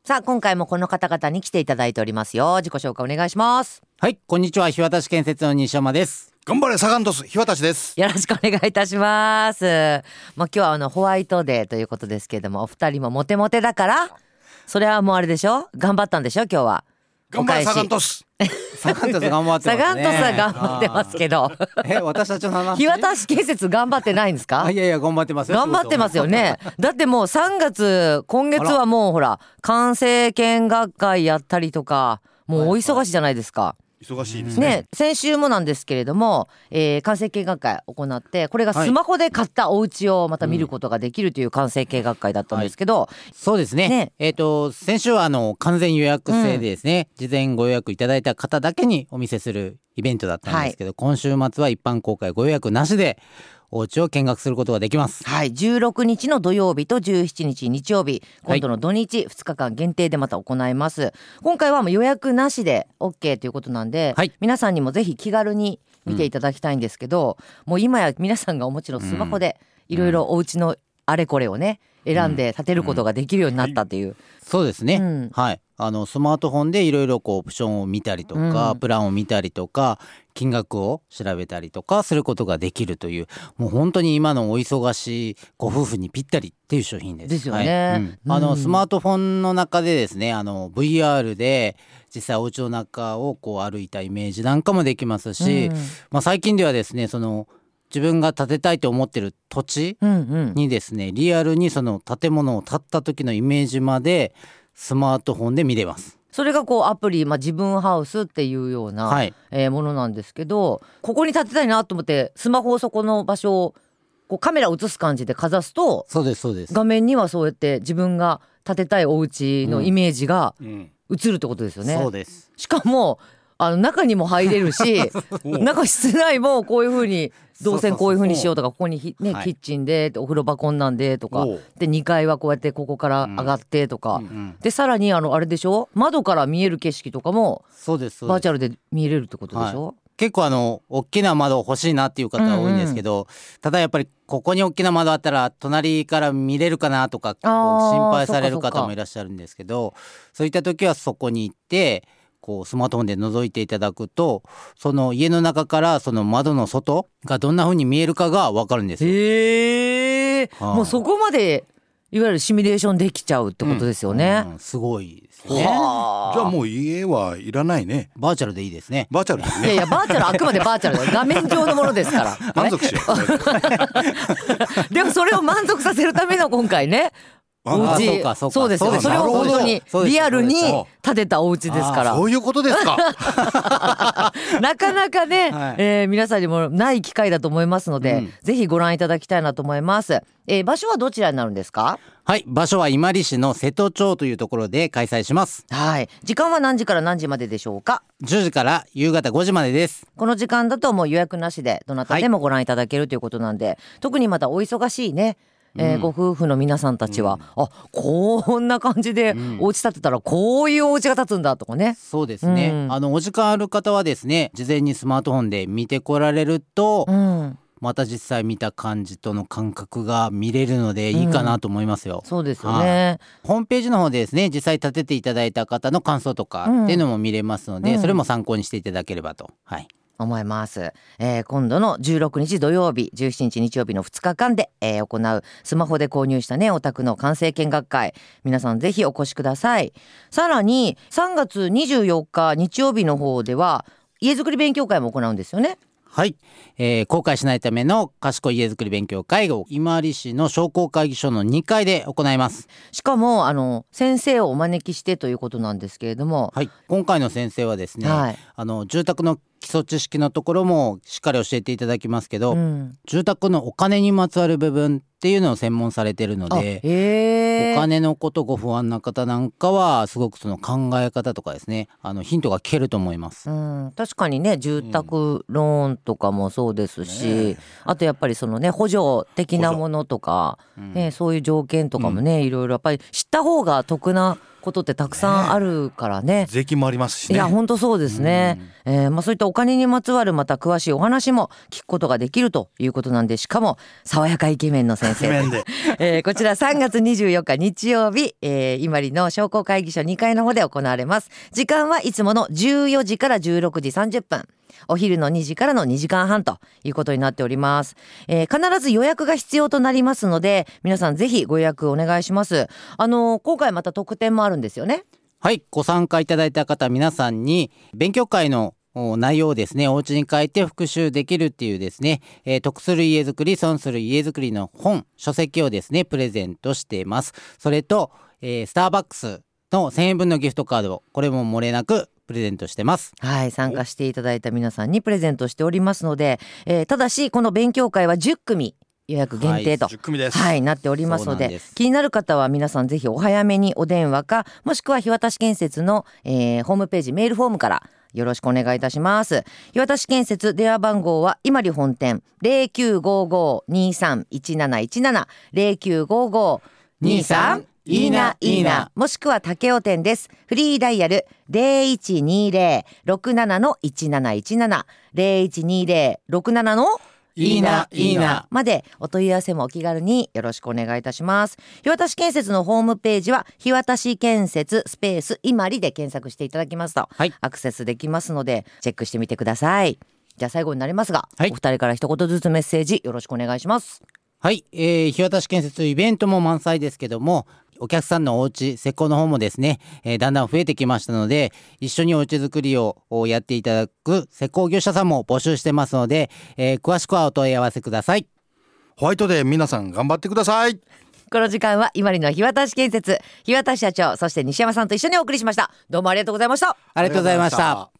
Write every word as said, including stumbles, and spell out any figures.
さあ今回もこの方々に来ていただいておりますよ。自己紹介お願いします。 はい、こんにちは。日渡建設の西山です。 頑張れサガン鳥栖日渡です。 よろしくお願いいたします。まあ、今日はあのホワイトデーということですけれども、お二人もモテモテだからそれはもうあれでしょ、頑張ったんでしょ今日は。 頑張れサガン鳥栖。 サガン鳥栖頑張ってますね。 サガン鳥栖は頑張ってますけどえ、私たちの話。 日渡建設頑張ってないんですか？ いやいや頑張ってますよ。 頑張ってますよね。だってもうさんがつ、今月はもうほら完成見学会やったりとか、もうお忙しいじゃないですか。 忙しいですね。 ね、先週もなんですけれども、えー、完成見学会行って、これがスマホで買ったお家をまた見ることができるという完成見学会だったんですけど、はいはい、そうですね。ね、えっと先週はあの完全予約制でですね、うん、事前ご予約いただいた方だけにお見せするイベントだったんですけど、はい、今週末は一般公開ご予約なしでお家を見学することができます。 はい、じゅうろくにちの土曜日とじゅうしちにち日曜日、今度の土日ふつかかん限定でまた行います。今回はもう予約なしで OK ということなんで、はい、皆さんにもぜひ気軽に見ていただきたいんですけど、うん、もう今や皆さんがお持ちのスマホでいろいろお家のあれこれをね選んで建てることができるようになったっていう、うんうん、 そうですね、うん、はい、あのスマートフォンでいろいろこうオプションを見たりとか、うん、プランを見たりとか金額を調べたりとかすることができるという、もう本当に今のお忙しいご夫婦にぴったりっていう商品です。 ですよね、 はい、うん、あのスマートフォンの中でですね、あの ブイアール で実際お家の中をこう歩いたイメージなんかもできますし、うん、まあ、最近ではですね、その自分が建てたいと思ってる土地にですね、うんうん、リアルにその建物を建った時のイメージまでスマートフォンで見れます。 それがこうアプリ、まあ、自分ハウスっていうような、はい、えー、ものなんですけど、ここに建てたいなと思ってスマホをそこの場所をこうカメラ映す感じでかざすと、 そうですそうです、 画面にはそうやって自分が建てたいお家のイメージが映るってことですよね、うんうん、 そうです。 しかもあの中にも入れるし中室内もこういう風に動線こういう風にしようとか、ここにね、はい、キッチンでお風呂場こんなんでとかで、にかいはこうやってここから上がってとか、うんうん、でさらにあのあれでしょ、窓から見える景色とかもバーチャルで見れるってことでしょ、はい、 結構あの大きな窓欲しいなっていう方多いんですけど、うんうん、ただやっぱりここに大きな窓あったら隣から見れるかなとかこう心配される方もいらっしゃるんですけど、そういった時はそこに行ってこうスマートフォンで覗いていただくと、その家の中からその窓の外がどんな風に見えるかが分かるんですよ。 へー、はあ、もうそこまでいわゆるシミュレーションできちゃうってことですよね、 うんうん、すごいですよね。 じゃあもう家はいらないね。 バーチャルでいいですね。 バーチャルですね。 いやいやバーチャルあくまでバーチャルだよ、画面上のものですから満足しようでもそれを満足させるための今回ねお家、そうかそうか、そうですよ、それを本当にリアルに建てたお家ですから。 そういうことですかなかなかね、はい、えー、皆さんにもない機会だと思いますので、うん、ぜひご覧いただきたいなと思います、えー、場所はどちらになるんですか？ はい、場所は今治市の瀬戸町というところで開催します。 はい、時間は何時から何時まででしょうか？ じゅうじから夕方ごじまでです。 この時間だともう予約なしでどなたでもご覧いただけるということなんで、はい、特にまたお忙しいね、えー、ご夫婦の皆さんたちは、うん、あ、こんな感じでお家建てたらこういうお家が建つんだとかね、うん、 そうですね、うん、あのお時間ある方はですね、事前にスマートフォンで見てこられると、うん、また実際見た感じとの感覚が見れるのでいいかなと思いますよ、 うん、そうですよね。 ホームページの方でですね、実際建てていただいた方の感想とかっていうのも見れますので、うん、それも参考にしていただければと、はい、 思います、えー、今度のじゅうろくにち土曜日じゅうしちにち日曜日のふつかかんで、えー、行うスマホで購入したねお宅の完成見学会、皆さんぜひお越しください。さらにさんがつにじゅうよっか日曜日の方では家づくり勉強会も行うんですよね。 はい、えー、後悔しないための賢い家づくり勉強会を今治市の商工会議所のにかいで行います。 しかもあの先生をお招きしてということなんですけれども、 はい、今回の先生はですね、はい、あの住宅の基礎知識のところもしっかり教えていただきますけど、うん、住宅のお金にまつわる部分っていうのを専門されているので、お金のことご不安な方なんかはすごくその考え方とかですね、あのヒントが聞けると思います、 うん、確かにね、住宅ローンとかもそうですし、うんね、あとやっぱりそのね補助的なものとか、うんね、そういう条件とかもね、うん、いろいろやっぱり知った方が得なことってたくさんあるからね。 税金もありますしね。 いや本当そうですね、えーまあ、そういったお金にまつわるまた詳しいお話も聞くことができるということなんで、しかも爽やかイケメンの先生イケメンで、 えー、こちらさんがつにじゅうよっか日曜日、えー、伊万里の商工会議所にかいの方で行われます。時間はいつものじゅうよじからじゅうろくじさんじゅっぷん、お昼のにじからのにじかんはんということになっております、えー、必ず予約が必要となりますので、皆さんぜひご予約お願いします。あのー、今回また特典もあるんですよね。 はい、ご参加いただいた方皆さんに勉強会の内容をですね、お家に帰って復習できるっていうですね、えー、得する家づくり損する家づくりの本書籍をですねプレゼントしています。それと、えー、スターバックスのせんえんぶんのギフトカード、これも漏れなくプレゼントしてます。 はい、参加していただいた皆さんにプレゼントしておりますので、えー、ただしこの勉強会はじゅっくみ予約限定と、はい、 じゅっくみです、 はい、なっておりますの で, で気になる方は皆さんぜひお早めにお電話か、もしくは日渡建設の、えー、ホームページメールフォームからよろしくお願いいたします。日渡建設電話番号は伊万里本店 ゼロきゅうごご にさんいちなないちなな ゼロきゅうごご にさんいいないいな、もしくは竹尾店です。フリーダイヤル ゼロいちにゼロ ろくなな いちなないちなな ゼロいちにゼロ ろくなないいないいなまでお問い合わせもお気軽によろしくお願いいたします。日渡建設のホームページは日渡建設スペース伊万里で検索していただきますと、はい、アクセスできますのでチェックしてみてください。じゃあ最後になりますが、はい、お二人から一言ずつメッセージよろしくお願いします。 はい、えー、日渡建設イベントも満載ですけども、お客さんのお家施工の方もですね、えー、だんだん増えてきましたので、一緒にお家作りをやっていただく施工業者さんも募集してますので、えー、詳しくはお問い合わせください。 ホワイトデー皆さん頑張ってください。 この時間は伊万里の日渡建設日渡社長、そして西山さんと一緒にお送りしました。どうもありがとうございました。 ありがとうございました。